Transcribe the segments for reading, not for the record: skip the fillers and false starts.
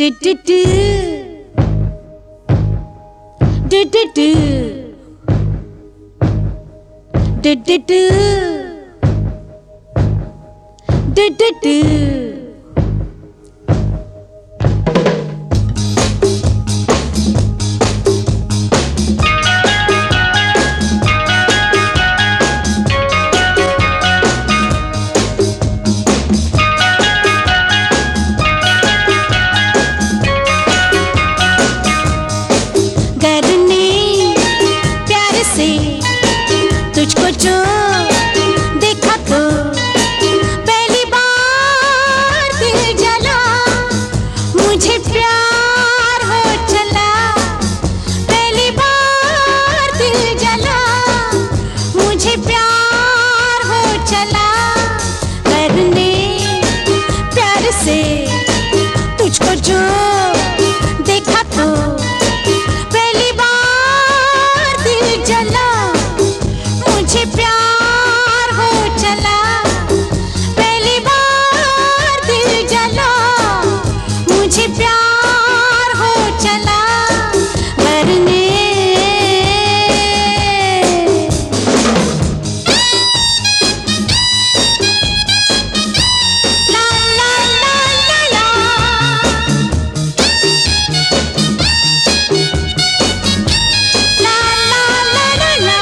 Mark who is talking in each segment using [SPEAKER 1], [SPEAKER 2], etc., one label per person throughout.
[SPEAKER 1] Du du du. Du du du. Du du du. Du du du. तुझको जो देखा तो पहली बार दिल जला, मुझे प्यार हो चला। पहली बार दिल जला, मुझे प्यार हो चला। करने प्यार से तुझको जो देखा तो पहली बार दिल जला, मुझे प्यार हो चला। पहली बार दिल जला, मुझे प्यार हो चला। मरने ला ला ला ला ला ला ला ला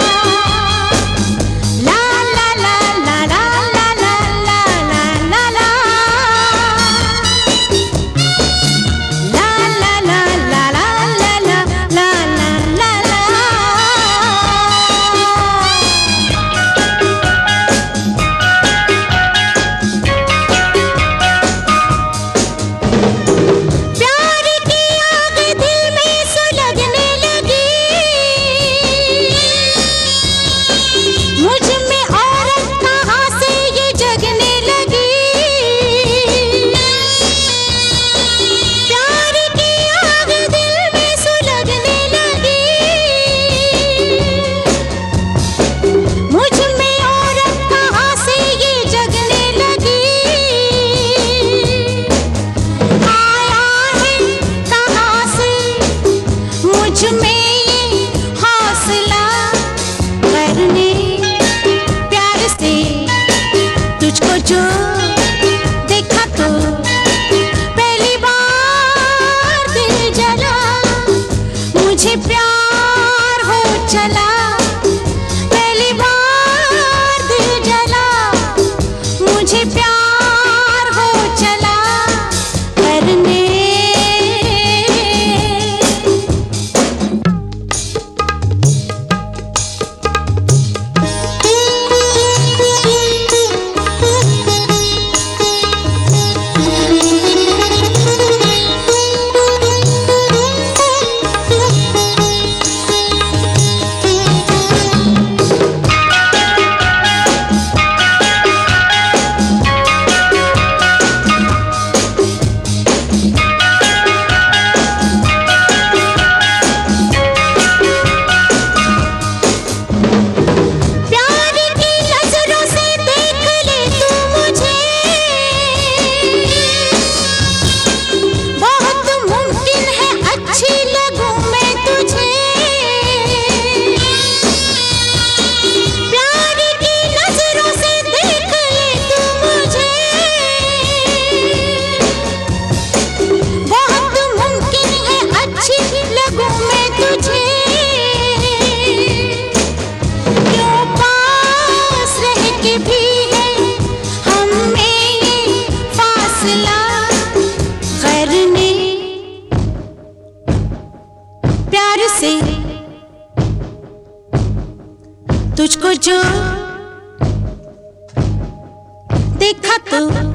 [SPEAKER 1] जो देखा तो पहली बार दिल जला, मुझे प्यार हो चला। पहली बार दिल जला, मुझे प्यार हो चला। करने प्यार से तुझको जो देखा तो